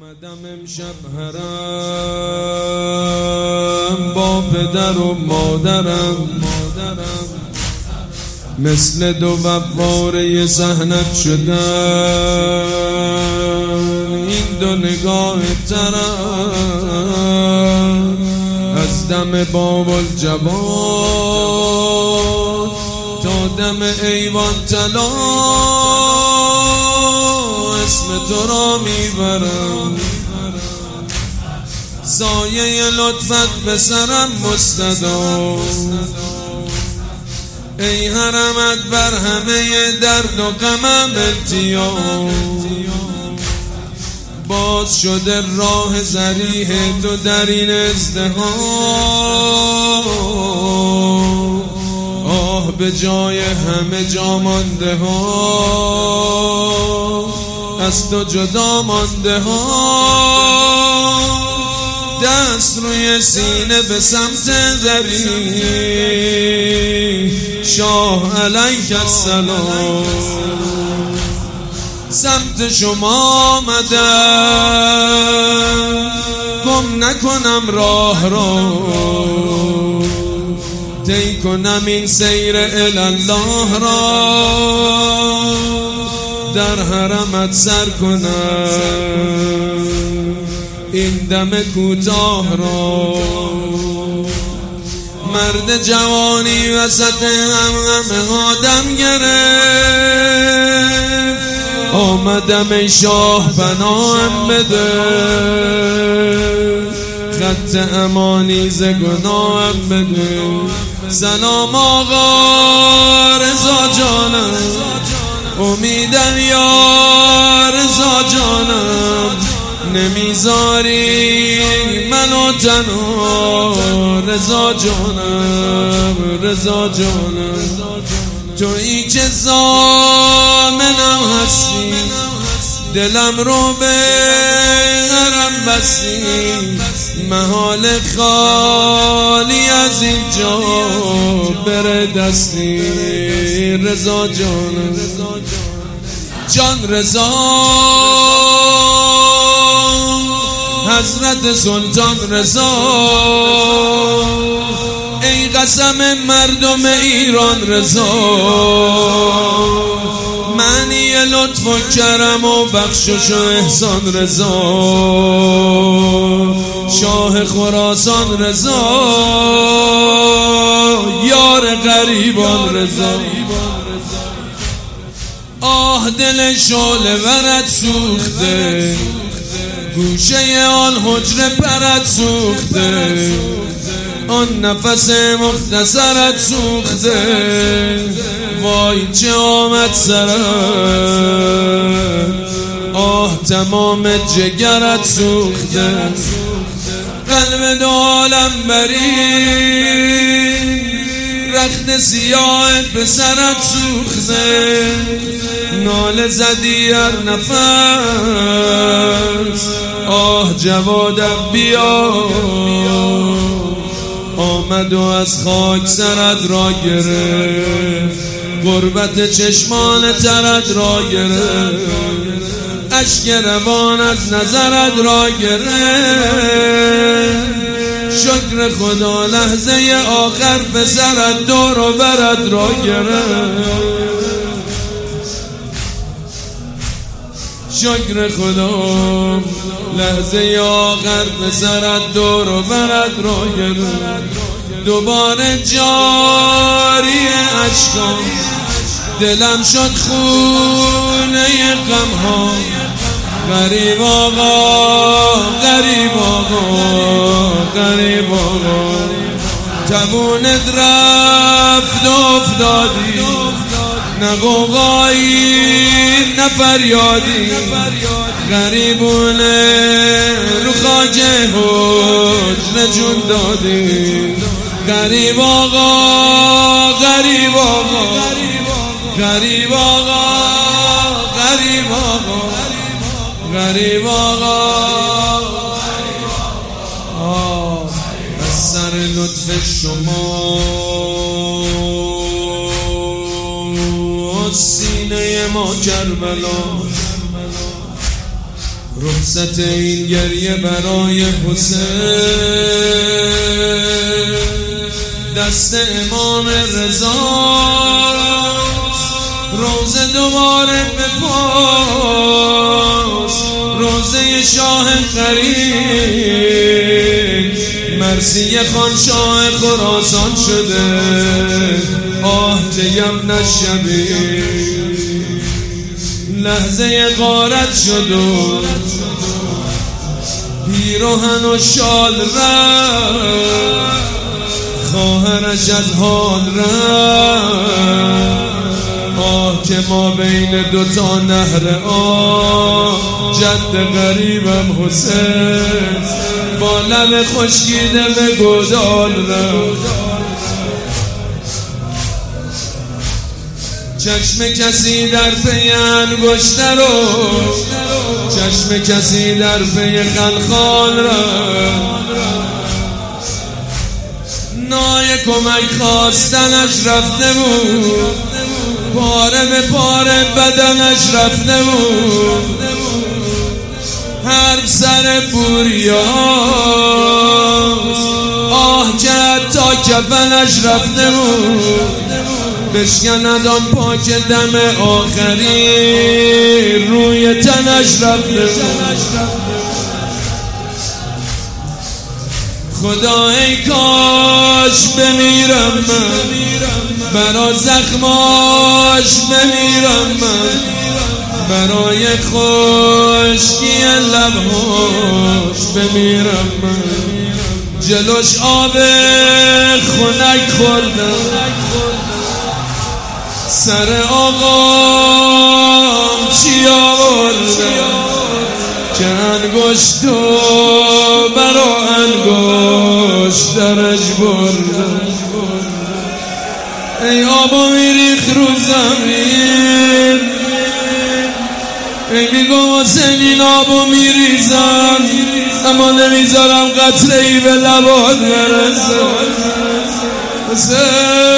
آمدم امشب حرم با پدر و مادرم، مثل دو بواره صحنت شدن این دو نگاه ترم از دم باب الجواد تا دم ایوان طلا اسم تو را میبرم، سایه لطفت به سرم مستدا، ای حرمت بر همه درد و غمم التیام، باز شده راه ذریح تو در این ازدحام، آه به جای همه جا مانده ها، از تو جدا مانده ها، دست روی سینه به سمت ذریح شاه علیک السلام، سمت شما آمدم گم نکنم راه را، طی کنم این سیر الله را، در حرمت سر کنم این دم کوتاه را، مرد جوانی وسط همه آدم گرفت، آمدم ای شاه پناهم بده، خط امانی ز گناهم بده، سلام آقا رضا جانم، امیدم یا رضا جانم، نمیذاری منو تنها رضا جانم، رضا جانم، تویی که ضامنم هستی، دلم رو به حرم بستی، محال خالی از اینجا بره دستی، رضا جانم، جان رضا حضرت سلطان رضا، ای قسم مردم ایران رضا، معنی لطف و کرم و بخشش و احسان رضا، شاه خراسان رضا، یار غریبان رضا، آه دل شعله ورت سوخته، گوشه آن حجره پرت سوخته، آن نفس مختصرت سوخته، وای چه آمد سرم، آه تمام جگرت سوخته، قلب دو عالم بری رخت سیاهت به سرت سوخته، ناله زدی هر نفس، آه جوادم بیا، آمد و از خاک سرت را گرفت، غربت چشمان ترت را گرفت، اشک روان از نظرت را گرفت، شکر خدا لحظه آخر به سرت دور و برت را گرفت، شکر خدا لحظه آخر به سرت دور و برت را گرفت، دوباره جاری اشکام، دلم شد خونه غم ها، غریب آقا غریب آقا غریب آقا، تبونت رفت افتادی، نه غوغایی نه فریادی، غریبونه رو خاک حجر جون دادی، غریب آقا غریب آقا غریب آقا غریب آقا غریب آقا، از سر لطف شما سینه ما کربلا، رخصت این گریه برای حسین، دست امام رضا، روزه دوباره بپاس، روزه شاه قریب، مرسی خان شاه خراسان شده، آه جیم نشبی، لحظه غارت شد و پیراهن و شال رفت، خواهرش از حال رفت، آه که ما بین دوتا نهر آه، جد غریبم حسین با لب خشکیده به گودال رفت. چشم کسی در پی انگشتر رو، چشم کسی در پی خلخال رفت، نای کمک خواستنش رفته بود، پاره به پاره بدنش رفته بود، حرف سر بوریاست، آه که حتی کفنش رفته بود، بشکند آن پاک دم آخری روی تنش رفته بود. خدا ای کاش بمیرم من، برا زخماش بمیرم من، برای خشکی لبهاش بمیرم من، جلوش آب خنک خوردم، سر آقام چی آوردم که انگشتو برا انگشت درش بردم. ای آبا میریخ رو زمین، ای میگم حسین این آبو میریزم اما نمیذارم قطره ای به لبات برسه. حسین